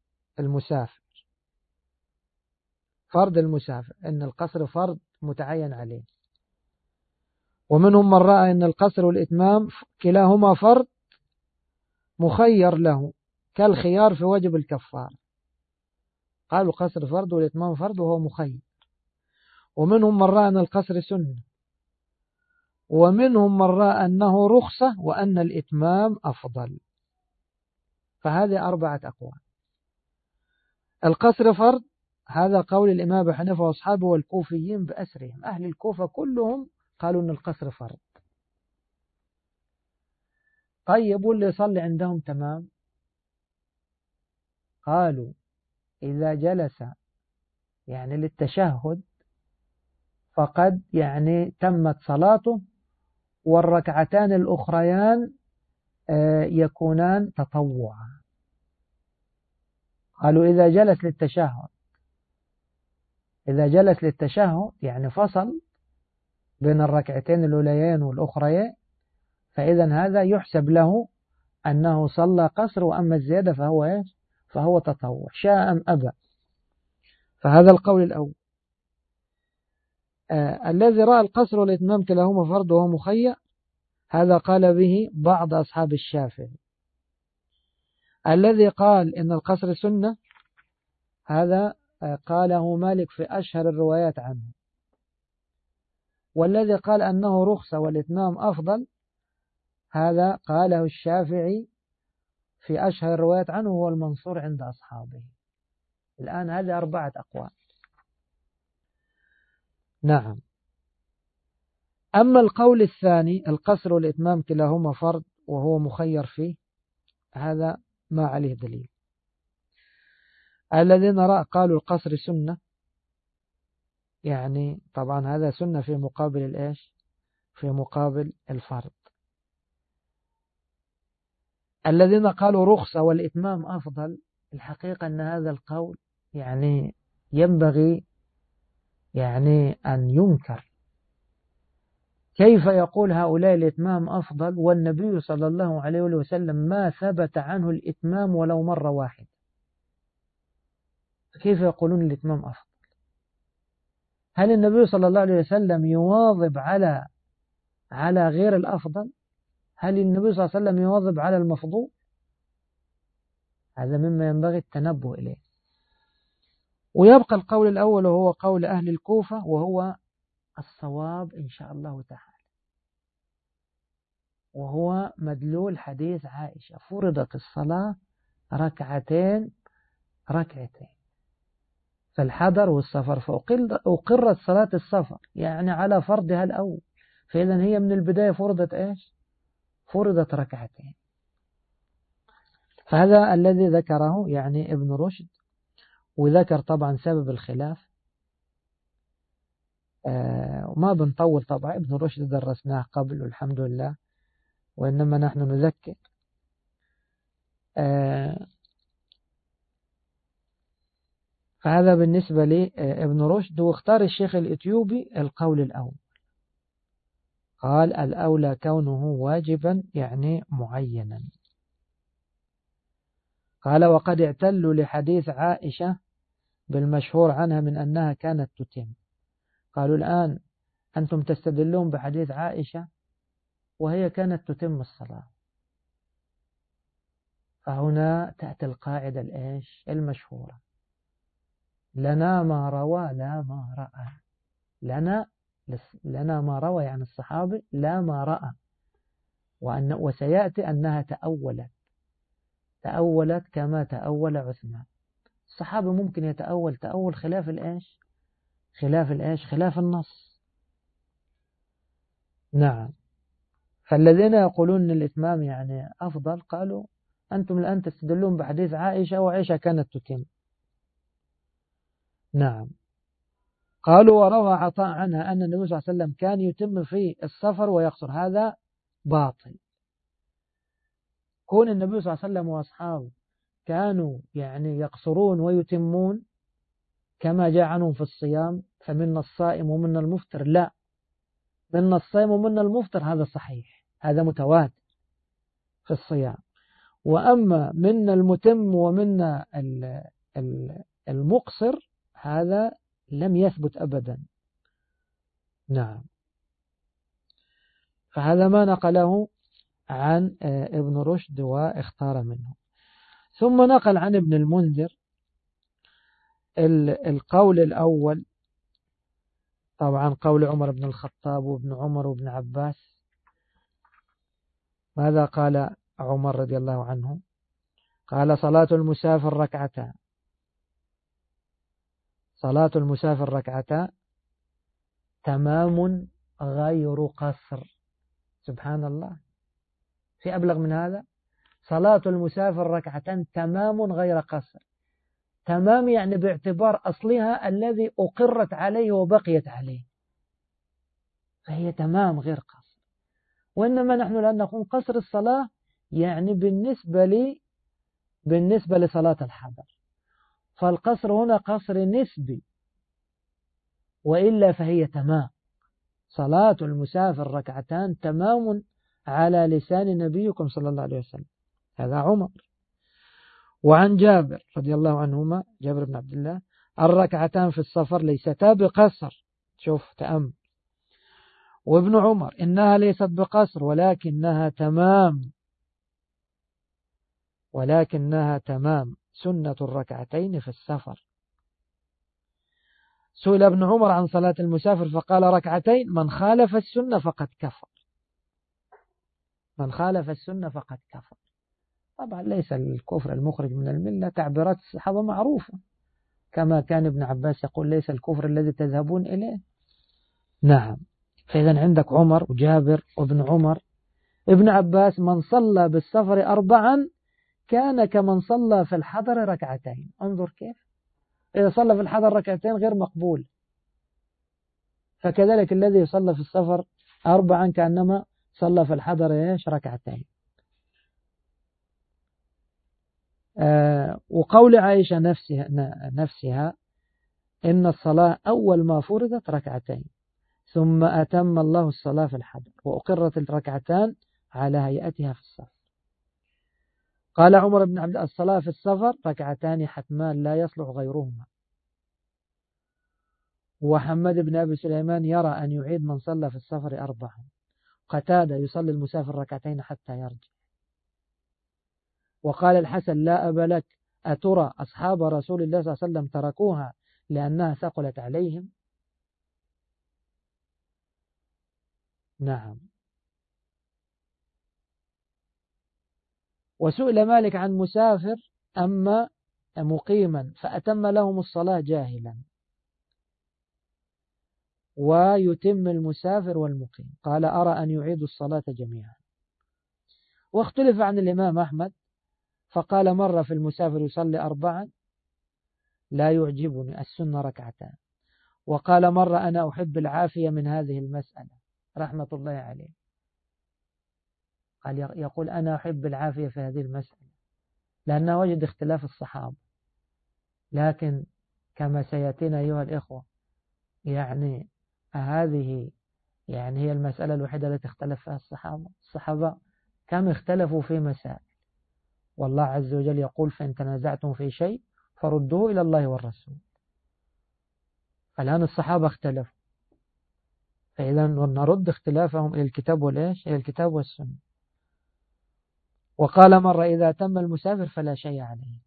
A: المسافر أن القصر فرض متعين عليه، ومنهم من رأى أن القصر والإتمام كلاهما فرض مخير له كالخيار في واجب الكفار. قالوا القصر فرض والإتمام فرض وهو مخير. ومنهم من رأى أن القصر سنة، ومنهم من رأى أنه رخصة وأن الإتمام أفضل. فهذه 4 أقوال. القصر فرض، هذا قول الإمام أبي حنيفة وأصحابه والكوفيين بأسرهم. أهل الكوفة كلهم قالوا أن القصر فرض. طيب واللي يصلي عندهم تمام؟ قالوا إذا جلس يعني للتشهد فقد يعني تمت صلاته، والركعتان الأخريان يكونان تطوعا. قالوا إذا جلس للتشهد يعني فصل بين الركعتين الأوليين والأخريين، فإذا هذا يحسب له أنه صلى قصر، وأما الزيادة فهو تطوع شاء أم أبى. فهذا القول الأول. الذي رأى القصر والإتمام كلاهما فرض وهو مخير، هذا قال به بعض أصحاب الشافعي. الذي قال إن القصر سنة، هذا قاله مالك في أشهر الروايات عنه. والذي قال أنه رخصة والإتمام أفضل، هذا قاله الشافعي في أشهر الروايات عنه، هو المنصور عند أصحابه. الآن هذه 4 أقوال. نعم. أما القول الثاني القصر والإتمام كلاهما فرض وهو مخير فيه، هذا ما عليه دليل. الذين قالوا القصر سنة، يعني طبعا هذا سنة في مقابل الإيش؟ في مقابل الفرض. الذين قالوا رخصة والإتمام أفضل، الحقيقة أن هذا القول يعني ينبغي يعني أن ينكر. كيف يقول هؤلاء الإتمام أفضل والنبي صلى الله عليه وسلم ما ثبت عنه الإتمام ولو مرة واحدة؟ كيف يقولون الإتمام أفضل؟ هل النبي صلى الله عليه وسلم يواظب على غير الأفضل؟ هل النبي صلى الله عليه وسلم يواظب على المفضول؟ هذا مما ينبغي التنبه إليه. ويبقى القول الأول وهو قول أهل الكوفة، وهو الصواب إن شاء الله تعالى، وهو مدلول حديث عائشة: فرضت الصلاة ركعتين ركعتين في الحضر والسفر، فأقرت صلاة السفر يعني على فرضها الأول، فإذا هي من البداية فرضت إيش؟ فرضت ركعتين. فهذا الذي ذكره يعني ابن رشد، وذكر طبعا سبب الخلاف. وما بنطول طبعا، ابن رشد درسناه قبل والحمد لله، وإنما نحن نذكر. فهذا بالنسبة لابن رشد. واختار الشيخ الإثيوبي القول الأول، قال الأولى كونه واجبا يعني معينا. قال وقد اعتلوا لحديث عائشة بالمشهور عنها من أنها كانت تتم. قالوا الآن أنتم تستدلون بحديث عائشة وهي كانت تتم الصلاة، فهنا تأتي القاعدة الإيش المشهورة: لنا ما روى لا ما رأى. لنا ما روى يعني الصحابي، لا ما رأى. وسيأتي أنها تأولت كما تأول عثمان. الصحابي ممكن تأول خلاف الإيش خلاف النص. نعم. فالذين يقولون أن الإتمام يعني أفضل، قالوا أنتم الآن تستدلون بحديث عائشة وعائشة كانت تتم. نعم. قالوا وروى عطاء عنها أن النبي صلى الله عليه وسلم كان يتم في السفر ويقصر. هذا باطل. كون النبي صلى الله عليه وسلم وأصحابه كانوا يعني يقصرون ويتمون كما جاء عنهم في الصيام، فمنا الصائم ومنا المفطر، لا، منا الصائم ومنا المفطر هذا صحيح، هذا متواتر في الصيام. وأما منا المتم ومنا المقصر هذا لم يثبت أبدا. نعم. فهذا ما نقله عن ابن رشد واختار منه. ثم نقل عن ابن المنذر القول الأول، طبعا قول عمر بن الخطاب وابن عمر وابن عباس. ماذا قال عمر رضي الله عنه؟ قال صلاة المسافر ركعتان، صلاة المسافر ركعتان تمام غير قصر. سبحان الله، في أبلغ من هذا؟ صلاة المسافر ركعتان تمام غير قصر. تمام يعني باعتبار أصلها الذي أقرت عليه وبقيت عليه، فهي تمام غير قصر. وإنما نحن لأن نقول قصر الصلاة يعني بالنسبة لصلاة الحضر، فالقصر هنا قصر نسبي، وإلا فهي تمام. صلاة المسافر ركعتان تمام على لسان نبيكم صلى الله عليه وسلم. هذا عمر. وعن جابر رضي الله عنهما، جابر بن عبد الله: الركعتان في السفر ليستا بقصر. شوف تأمل. وابن عمر: إنها ليست بقصر ولكنها تمام سنة الركعتين في السفر. سئل ابن عمر عن صلاة المسافر فقال ركعتين، من خالف السنة فقد كفر. من خالف السنة فقد كفر. طبعا ليس الكفر المخرج من الملة، تعبيرات الصحابة معروفة، كما كان ابن عباس يقول ليس الكفر الذي تذهبون إليه. نعم. فإذا عندك عمر وجابر وابن عمر. ابن عباس: من صلى بالسفر 4 كان كمن صلى في الحضر ركعتين. انظر كيف، إذا صلى في الحضر ركعتين غير مقبول، فكذلك الذي يصلى في السفر 4 كأنما صلى في الحضر ركعتين. وقول عائشة نفسها إن الصلاة أول ما فرضت ركعتين ثم أتم الله الصلاة في الحضر وأقرت الركعتان على هيئتها في السفر. قال عمر بن عبد: الصلاة في السفر ركعتان حتمان لا يصلح غيرهما. وحماد بن أبي سليمان يرى أن يعيد من صلى في السفر 4. قتادة: يصلي المسافر ركعتين حتى يرجع. وقال الحسن لا أبا لك، أترى أصحاب رسول الله صلى الله عليه وسلم تركوها لأنها ثقلت عليهم؟ نعم. وسئل مالك عن مسافر أما مقيما فأتم لهم الصلاة جاهلا، ويتم المسافر والمقيم، قال أرى أن يعيدوا الصلاة جميعا. واختلف عن الإمام أحمد، فقال مرة في المسافر يصلي 4 لا يعجبني، السنة 2، وقال مرة أنا أحب العافية من هذه المسألة رحمة الله عليه، قال يقول أنا أحب العافية في هذه المسألة لأنه وجد اختلاف الصحابة، لكن كما سيأتينا أيها الإخوة يعني هذه يعني هي المسألة الوحيدة التي اختلف فيها الصحابة كم اختلفوا في مسائل، والله عز وجل يقول فإن تنازعتم في شيء فردوه إلى الله والرسول. الآن الصحابة اختلفوا، فإذا نرد اختلافهم إلى الكتاب والإيش، إلى الكتاب والسنة. وقال مرة إذا تم المسافر فلا شيء عليه.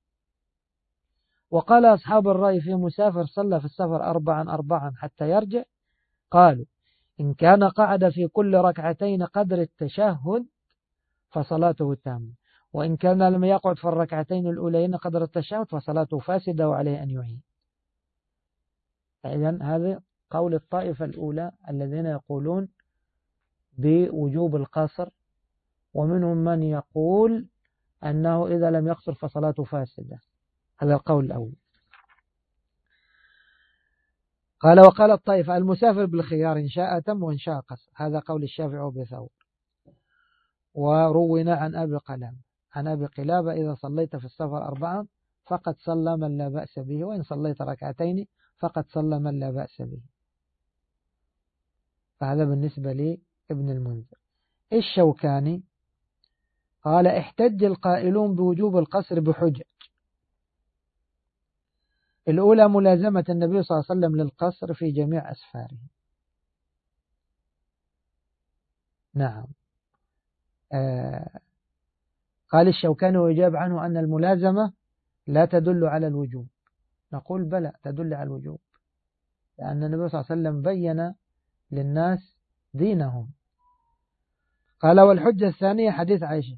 A: وقال أصحاب الرأي في مسافر صلى في السفر 4 حتى يرجع، قالوا إن كان قعد في كل ركعتين قدر التشهد فصلاته تامة، وإن كان لم يقعد في الركعتين الأولين قدر التشهد فصلاته فاسدة وعليه أن يعيد. إذن هذا قول الطائفة الأولى الذين يقولون بوجوب القصر، ومنهم من يقول أنه إذا لم يقصر فصلاته فاسدة، هذا القول الأول. قال وقال الطائفة المسافر بالخيار إن شاء تم وإن شاء قصر، هذا قول الشافعي وبثور. وروينا عن أبي قلابة إذا صليت في السفر 4 فقد صلى من لا بأس به، وإن صليت 2 فقد صلى من لا بأس به. فهذا بالنسبة لابن المنذر. الشوكاني قال احتج القائلون بوجوب القصر بحجج. الأولى ملازمة النبي صلى الله عليه وسلم للقصر في جميع أسفاره. نعم. قال الشوكاني ويجاب عنه أن الملازمة لا تدل على الوجوب. نقول بلى تدل على الوجوب، لأن النبي صلى الله عليه وسلم بين للناس دينهم. قال والحجة الثانية حديث عائشة.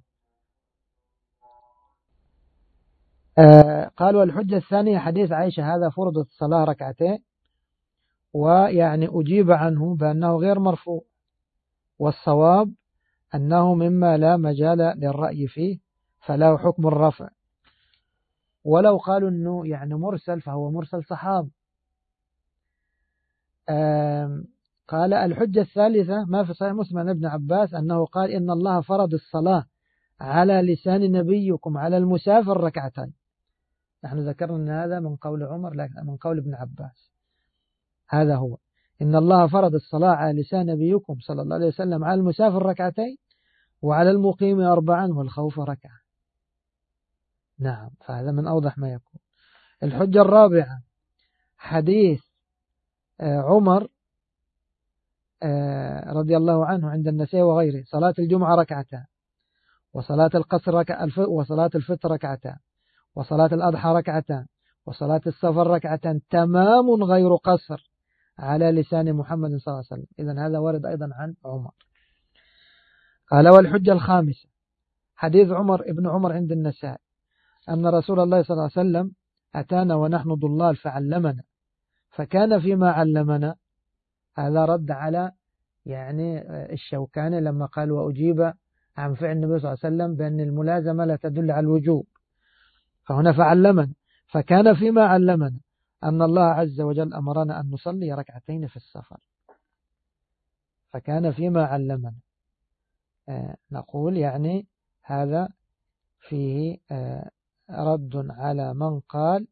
A: قال والحجة الثانية حديث عائشة هذا فرض الصلاة 2، ويعني أجيب عنه بأنه غير مرفوع، والصواب أنه مما لا مجال للرأي فيه فله حكم الرفع، ولو قالوا أنه يعني مرسل فهو مرسل صحاب. قال الحجة الثالثة ما في صحيح مسلم عن ابن عباس أنه قال إن الله فرض الصلاة على لسان نبيكم على المسافر 2. نحن ذكرنا أن هذا من قول عمر لكن من قول ابن عباس. هذا هو إن الله فرض الصلاة على لسان نبيكم صلى الله عليه وسلم على المسافر 2 وعلى المقيم 4 والخوف 1. نعم. فهذا من أوضح ما يكون. الحجة الرابعة حديث عمر رضي الله عنه عند النسائي وغيره صلاة الجمعة 2، وصلاة القصر وصلاة الفطر 2، وصلاة الأضحى 2، وصلاة السفر 2 تمام غير قصر على لسان محمد صلى الله عليه وسلم. إذن هذا ورد أيضا عن عمر. قال والحجة الخامسة حديث ابن عمر عند النسائي أن رسول الله صلى الله عليه وسلم أتانا ونحن ضلال فعلمنا، فكان فيما علمنا. هذا رد على يعني الشوكاني لما قال وأجيب عن فعل النبي صلى الله عليه وسلم بأن الملازمة لا تدل على الوجوب، فهنا فعلمنا فكان فيما علمنا أن الله عز وجل أمرنا أن نصلي 2 في السفر، فكان فيما علمنا. نقول يعني هذا فيه رد على من قال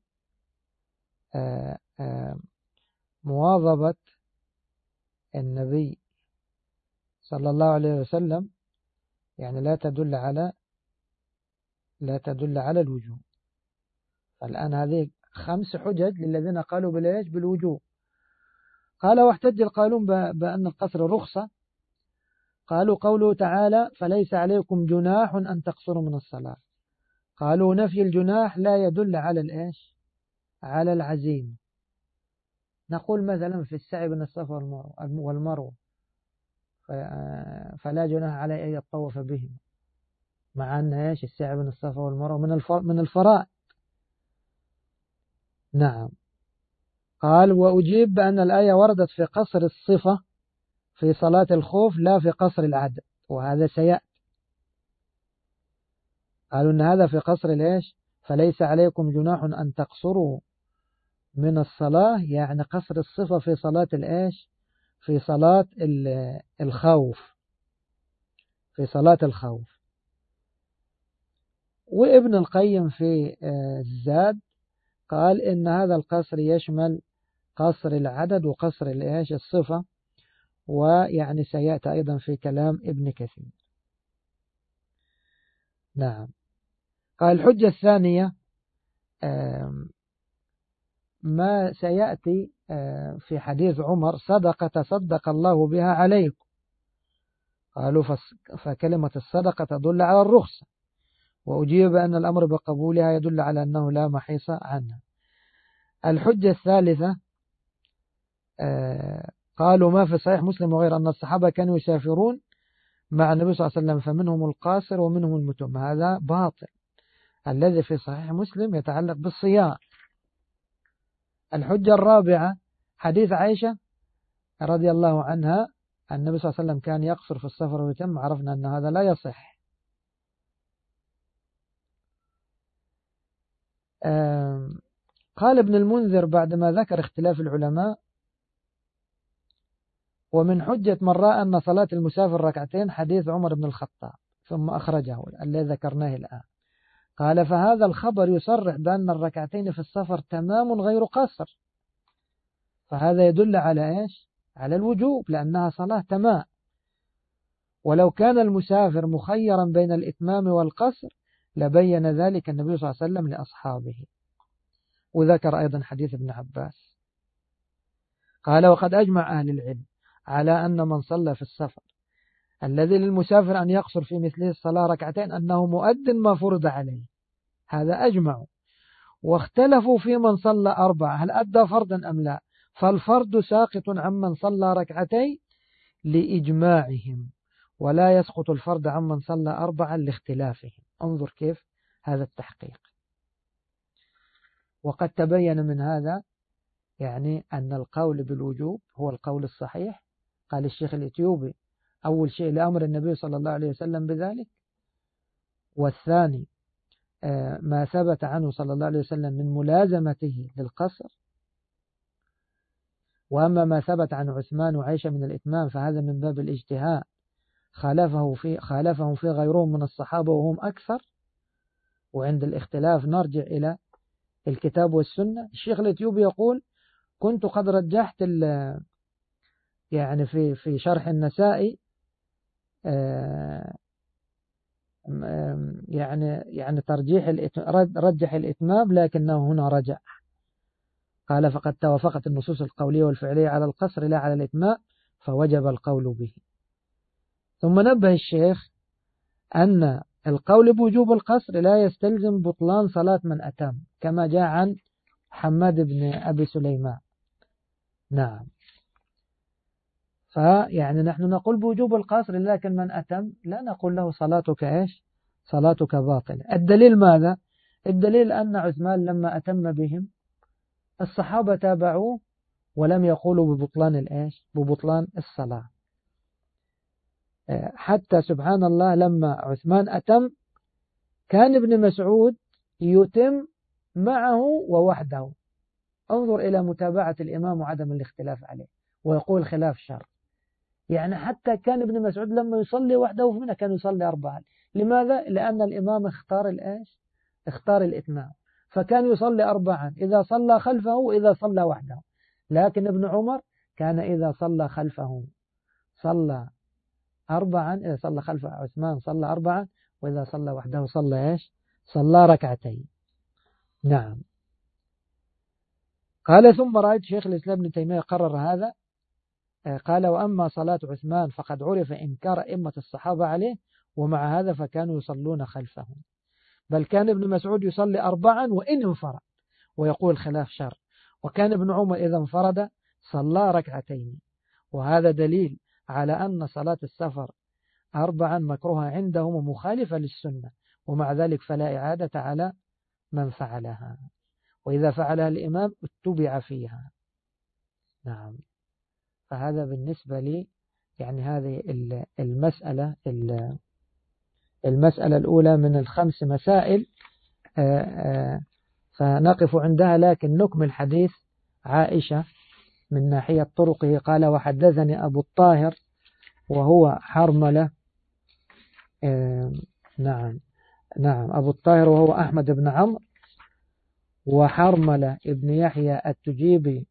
A: مواظبة النبي صلى الله عليه وسلم يعني لا تدل على الوجوب. فالآن هذه 5 حجج للذين قالوا بالوجوب. قال واحتج القائلون بأن القصر رخصة، قالوا قوله تعالى فليس عليكم جناح أن تقصروا من الصلاة، قالوا نفي الجناح لا يدل على الإيش؟ على العزيمة. نقول مثلا في السعي بين الصفا والمروة فلا جناح عليه أن يطوف بهم، مع أن إيش السعي بين الصفا والمروة من الفرائض. نعم. قال وأجيب بأن الآية وردت في قصر الصفة في صلاة الخوف لا في قصر العدد، وهذا سيأتي. قالوا أن هذا في قصر الإيش؟ فليس عليكم جناح أن تقصروا من الصلاة، يعني قصر الصفة في صلاة الإيش؟ في صلاة الخوف، في صلاة الخوف. وابن القيم في الزاد قال إن هذا القصر يشمل قصر العدد وقصر الإيش؟ الصفة، ويعني سيأتي أيضا في كلام ابن كثير. نعم. قال الحجة الثانية ما سيأتي في حديث عمر صدقة تصدق الله بها عليكم. قالوا فكلمة الصدقة تدل على الرخصة، وأجيب أن الأمر بقبولها يدل على أنه لا محيص عنها. الحجة الثالثة قالوا ما في صحيح مسلم وغير أن الصحابة كانوا يسافرون مع النبي صلى الله عليه وسلم فمنهم القاصر ومنهم المتم، هذا باطل. الذي في صحيح مسلم يتعلق بالصيام. الحجة الرابعة حديث عائشة رضي الله عنها النبي صلى الله عليه وسلم كان يقصر في السفر ويتم، عرفنا أن هذا لا يصح. قال ابن المنذر بعدما ذكر اختلاف العلماء ومن حجة من رأى أن صلاة المسافر ركعتين حديث عمر بن الخطاب، ثم أخرجه الذي ذكرناه الآن. قال فهذا الخبر يصرح بأن الركعتين في السفر تمام غير قصر، فهذا يدل على إيش؟ على الوجوب، لأنها صلاة تمام. ولو كان المسافر مخيرا بين الإتمام والقصر لبين ذلك النبي صلى الله عليه وسلم لأصحابه. وذكر أيضا حديث ابن عباس. قال وقد أجمع أهل العلم على أن من صلى في السفر الذي للمسافر أن يقصر في مثله الصلاة ركعتين أنه مؤد ما فرض عليه، هذا أجمعوا. واختلفوا في من صلى أربعة هل أدى فرضا أم لا، فالفرض ساقط عمن صلى ركعتين لإجماعهم، ولا يسقط الفرض عمن صلى أربعة لاختلافهم. انظر كيف هذا التحقيق. وقد تبين من هذا يعني أن القول بالوجوب هو القول الصحيح. قال الشيخ الإثيوبي أول شيء لأمر النبي صلى الله عليه وسلم بذلك، والثاني ما ثبت عنه صلى الله عليه وسلم من ملازمته للقصر. وأما ما ثبت عن عثمان وعائشة من الإتمام فهذا من باب الاجتهاد، خالفهم في غيرهم من الصحابة وهم أكثر. وعند الاختلاف نرجع إلى الكتاب والسنة. الشيخ الإثيوبي يقول كنت قد رجحت يعني في شرح النسائي يعني رجح الإتمام لكنه هنا رجع. قال فقد توافقت النصوص القولية والفعلية على القصر لا على الإتمام فوجب القول به. ثم نبه الشيخ أن القول بوجوب القصر لا يستلزم بطلان صلاة من أتم، كما جاء عن حماد بن أبي سليمان. نعم. فيعني نحن نقول بوجوب القصر، لكن من أتم لا نقول له صلاتك إيش؟ صلاتك باطلة. الدليل ماذا؟ الدليل أن عثمان لما أتم بهم الصحابة تابعوه ولم يقولوا ببطلان الإيش؟ ببطلان الصلاة. حتى سبحان الله لما عثمان أتم كان ابن مسعود يتم معه ووحده. انظر إلى متابعة الإمام وعدم الاختلاف عليه، ويقول خلاف شر. يعني حتى كان ابن مسعود لما يصلي وحده فمنا كان يصلي أربعة. لماذا؟ لأن الإمام اختار الإيش؟ اختار الإتمام، فكان يصلي أربعا إذا صلى خلفه وإذا صلى وحده. لكن ابن عمر كان إذا صلى خلفه صلى أربعا، إذا صلى خلف عثمان صلى أربعا، وإذا صلى وحده صلى إيش؟ صلى ركعتين. نعم. قال ثم رأيت شيخ الإسلام ابن تيمية قرر هذا. قال وأما صلاة عثمان فقد عرف إنكار أئمة الصحابة عليه، ومع هذا فكانوا يصلون خلفه. بل كان ابن مسعود يصلي 4 وإن انفرد ويقول خلاف شر، وكان ابن عمر إذا انفرد صلى 2 وهذا دليل على أن صلاة السفر 4 مكروهة عندهم ومخالفة للسنة، ومع ذلك فلا إعادة على من فعلها، وإذا فعلها الإمام اتبع فيها. نعم. فهذا بالنسبة لي يعني هذه المسألة الأولى من ال5 مسائل، فنقف عندها، لكن نكمل حديث عائشة من ناحية طرقه. قال وحدثني أبو الطاهر وهو حرملة، نعم أبو الطاهر وهو أحمد بن عمرو، وحرملة ابن يحيى التجيبي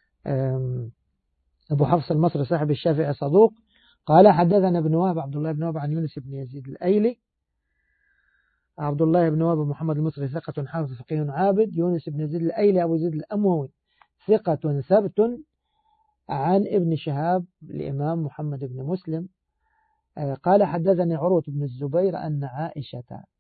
A: أبو حفص المصري صاحب الشافعي صدوق. قال حدثنا ابن وهب عبد الله بن وهب عن يونس بن يزيد الأيلي. عبد الله بن وهب محمد المصري ثقة حافظ فقيه عابد. يونس بن يزيد الأيلي أبو زيد الأموي ثقة ثبت عن ابن شهاب الإمام محمد بن مسلم. قال حدثني عروة بن الزبير أن عائشة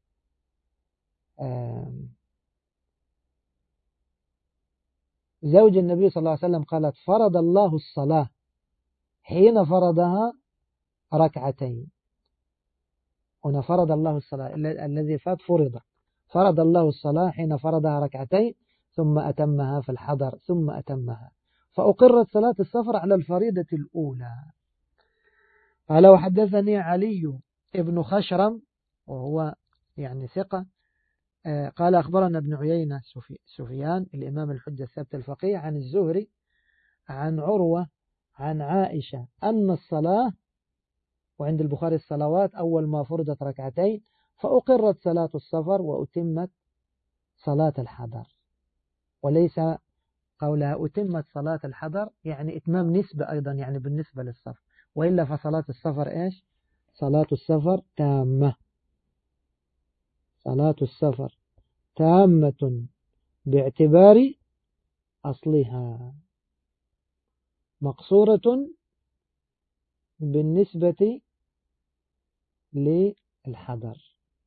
A: زوج النبي صلى الله عليه وسلم قالت فرض الله الصلاة حين فرضها 2. هنا فرض الله الصلاة الذي فات فرض الله الصلاة حين فرضها 2 ثم أتمها في الحضر ثم أتمها، فأقرت صلاة السفر على الفريضة الأولى. قال وحدثني علي ابن خشرم وهو يعني ثقة. قال أخبرنا ابن عيينة سفيان الإمام الحجة الثابت الفقيه عن الزهري عن عروة عن عائشة أن الصلاة، وعند البخاري الصلوات أول ما فرضت 2 فأقرت صلاة السفر وأتمت صلاة الحضر، وليس قولها أتمت صلاة الحضر يعني إتمام نسبة أيضا يعني بالنسبة للسفر، وإلا فصلاة السفر إيش؟ صلاة السفر تامة، صلاة السفر تامة باعتبار أصلها، مقصورة بالنسبة للحضر،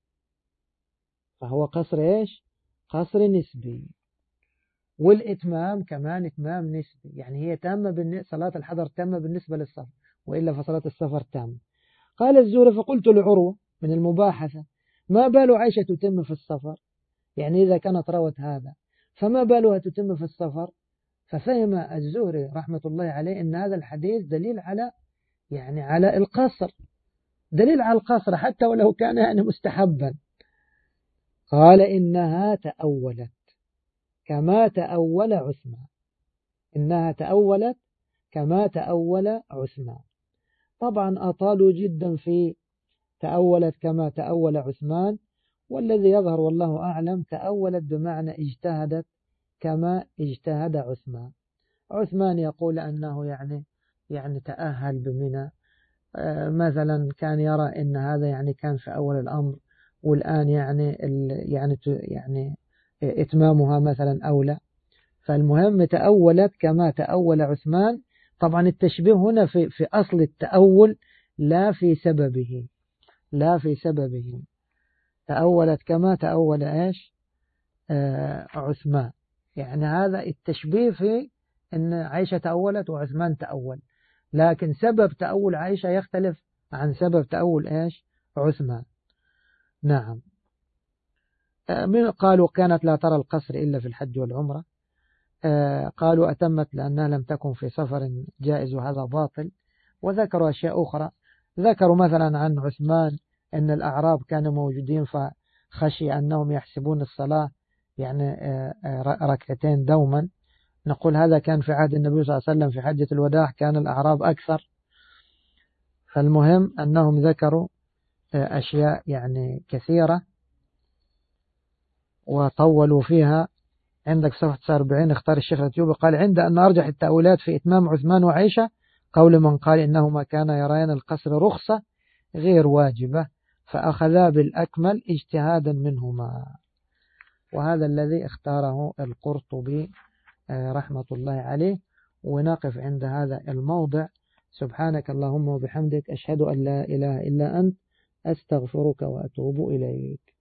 A: فهو قصر إيش؟ قصر نسبي. والإتمام كمان إتمام نسبي، يعني هي تامة صلاة الحضر تامة بالنسبة للسفر، وإلا فصلاة السفر تامة. قال الزهري فقلت لعروة من المباحثة ما بال عائشة تتم في السفر، يعني إذا كانت روت هذا فما بالها تتم في السفر؟ ففهم الزهري رحمة الله عليه أن هذا الحديث دليل على يعني على القصر، دليل على القصر حتى ولو كان يعني مستحبا. قال إنها تأولت كما تأول عثمان، إنها تأولت كما تأول عثمان. طبعا أطالوا جدا في تأولت كما تأول عثمان، والذي يظهر والله أعلم تأولت بمعنى اجتهدت كما اجتهد عثمان. عثمان يقول أنه يعني تأهل بمنى، مثلا كان يرى أن هذا يعني كان في أول الأمر، والآن يعني إتمامها مثلا أولى. فالمهم تأولت كما تأول عثمان. طبعا التشبيه هنا في أصل التأول لا في سببه، لا في سببه. تأولت كما تأول إيش؟ عثمان، يعني هذا التشبيه في أن عائشة تأولت وعثمان تأول، لكن سبب تأول عائشة يختلف عن سبب تأول إيش؟ عثمان. نعم. قالوا كانت لا ترى القصر إلا في الحج والعمرة. قالوا أتمت لأنها لم تكن في سفر جائز وهذا باطل. وذكروا أشياء أخرى، ذكروا مثلا عن عثمان أن الأعراب كانوا موجودين فخشي أنهم يحسبون الصلاة يعني 2 دوما. نقول هذا كان في عهد النبي صلى الله عليه وسلم في حجة الوداع كان الأعراب أكثر. فالمهم أنهم ذكروا أشياء يعني كثيرة وطولوا فيها. عندك صفحة 49 اختار الشيخ الأثيوبي قال عند أن أرجح التأويلات في إتمام عثمان وعائشة قول من قال إنهما كان يرين القصر رخصة غير واجبة فأخذا بالأكمل اجتهادا منهما، وهذا الذي اختاره القرطبي رحمة الله عليه. ونقف عند هذا الموضع. سبحانك اللهم وبحمدك أشهد أن لا إله إلا أنت أستغفرك وأتوب إليك.